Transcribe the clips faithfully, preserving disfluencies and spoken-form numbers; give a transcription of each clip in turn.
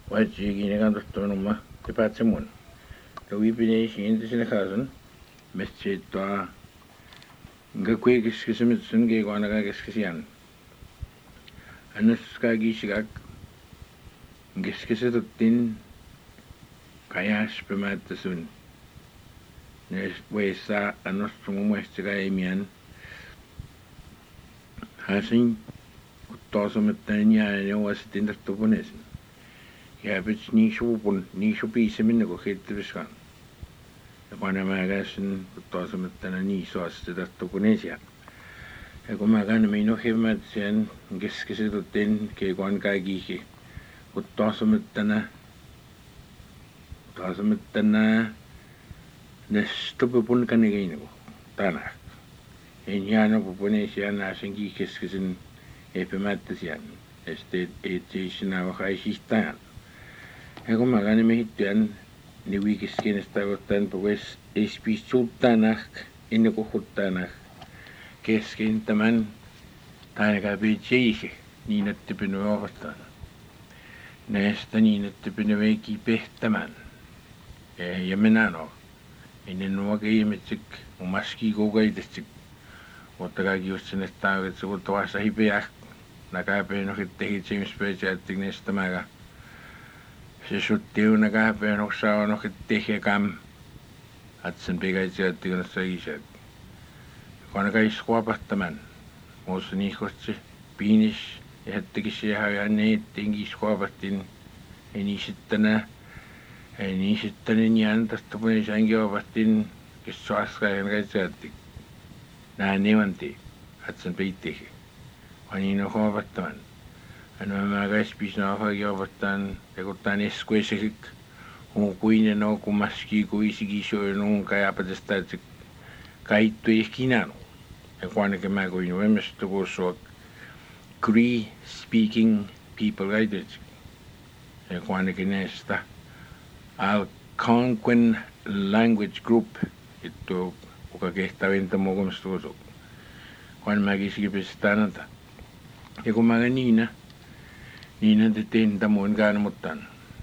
Wajigi negandostomanuma tepatsemun. Tawibine shindisinakasan, Messetwa Gakwe Kiskisimutsun Giguanaga Kiskisian. Anuska Gishigak Giskisitutin Kayash Pematasun. Nes Wesa Anostum Westigaimian Hasin Tosumetania and was in the Toponesin. Yabits Nishupun, Nishupi Seminago hit the Viscan. The Panamagasson Tosumetana Nisos to the Toponesia. A Gomagan may no have met Sen Giskisitutin, Keguan Gagiki, with Tosumetana Tosumetana. The stupid canigano, Tanak. In Yana Poponesian, Asengi Kiskison, Epimatisian, Estate Edition of Haishistan. Egomaganime then, the weak skin Stavotan, Powes, H P Sultanach, in the Cohutanach, Keskin Taman, Tanaga Beji, Nina Tipinovatan. Nesta Nina Tipinoveki Pehtaman, Yemenano. In the Nogaimitic, Umaski Goga district, what the Gagius in the town with what was a hippie, Nagape no hit the James Page at the Nestamaga. She should do Nagape no sound of the Cam at some big idea at the Gonsaga. Conaga swap at the man, most Nicosi, Beanish, he had to see how I need thingy swap at in any shitana. En niin sitten jään tästä puhuisenkin ovattiin kissuaskajan kaitseatti. Näin nivanti, että sen peittikin. Vaan niin on huomattavan. En mä käsipisnä ohakin ovattaan, tekottaan eskuisik. On kuinen on kummaski kuisikin syön on kajapatesta, että kaittu ei kinanu. Ja kuitenkin mä kuin uudemmasta kuussua Cree speaking people kaitsetti. Ja kuitenkin näistä Algonquin language group itu buka kehtavinta mukumstuusuk. Kuan mäkisikin pistetään anta. Ja kun mä niinä, niinä te teintä muun kaanamuttaan.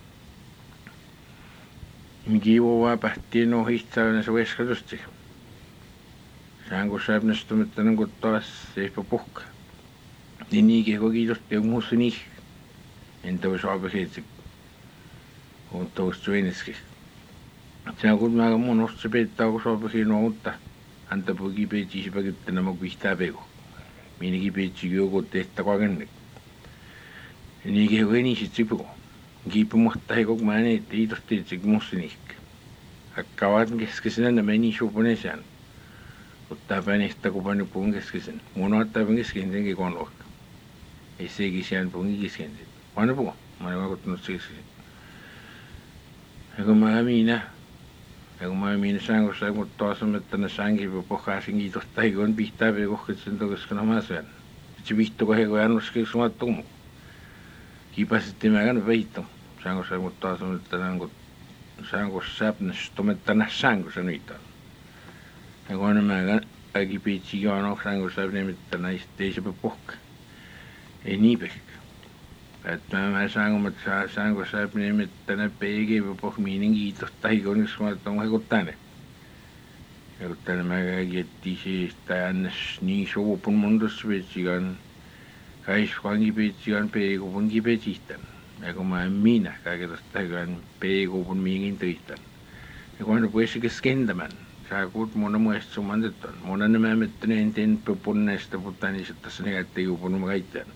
Mikä voi pähtiin ohittaa se veskatusti. Sään kun säpnästymättänä kun taas seipä puhka. Niin niikin kun kiitosti on muussa niih. Entä voi saada heitsi. On tuosta Venäjäski. Se on kun mä mun osta peittää kun sopii siinä uutta. Anta puki peitsi se pakittena mä kuihtaa pegu. Minäkin peitsi joku tehtä kaiken. Niinkin kun ei sit sipu. Kiipu muhta he koko mä ne tiitosti itse musta niikki. Hakkavat keskisen nämä meni suupuneeseen. Ottaa päänehtä kun pani puun keskisen. Mun ottaa puun keskisen tenkin konluokka. Ei sekin siellä puun keskisen. Vanha puun. Mä olen vaikuttanut keskisen. Ja kun mä minä, ja kun mä minä sangossa, kun taas on mettänä sankin, kun pohkaisin kiitosta, ei kun pihtää peikohkit sen tokeskana mä syön. Se vihto, kun he kun annuskin sumat tumu. Kiipasitti mä kannan veitto. Sangossa, kun taas on mettänä, kun sangossa säpnästä, on mettänä sangossa niitä. Ja kun mä kaikki piitsi joano, sangossa mettänä, ei se pohka. Ei niin pehkä. Että mä saanko, että saanko sä nimettänä peikki, poh miinin kiitosta, ei kun mä oon heikot tänne. Ja kun tänne mä käkettiin siitä, annas niin suupun mun tuossa petsikan, kaisvankin petsikan peikupun petsihtan. Ja kun mä en minä kaiketosta heikon peikupun miinkin töihtän. Ja kun mä puhuisikin skentämään, sä kuut mun muista summan tetton. Mun on nämä mettänä enteen punneista, mutta niin se tässä ne käyttää juupunut mä kaiktaan.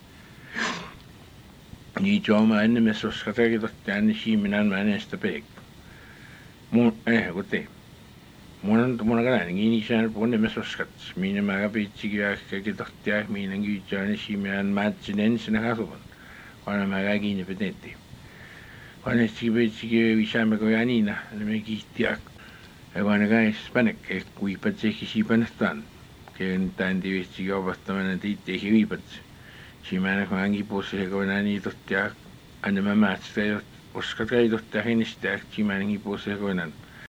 Niin joo, mä ennen me soskatäkin tohti aina siiminään mä ennen sitä peikko. Mun, eh, kun te. Mun on mun kanssa niin isän puhunne me soskat. Minä mä piitsikin ähkäkin tohti äh, minä kyytsä aina siiminään määtsin ensin kasuvan. Vaan mä käy kiinni petetti. Vaan estikin piitsikin isämme kun jäniinä, niin me kiihti äh. Ja vaan ne käy spänekkä, kuipat sekin siipanastaan. Keen tämän tiivistikin opastamaan, että itse ei viipatse. Siinä kun hänkin puhuisi, kun näin niitä ja aina mä määtsin, että oskat käy tohtia hennistä, että siinä hänkin puhuisi, kun näin.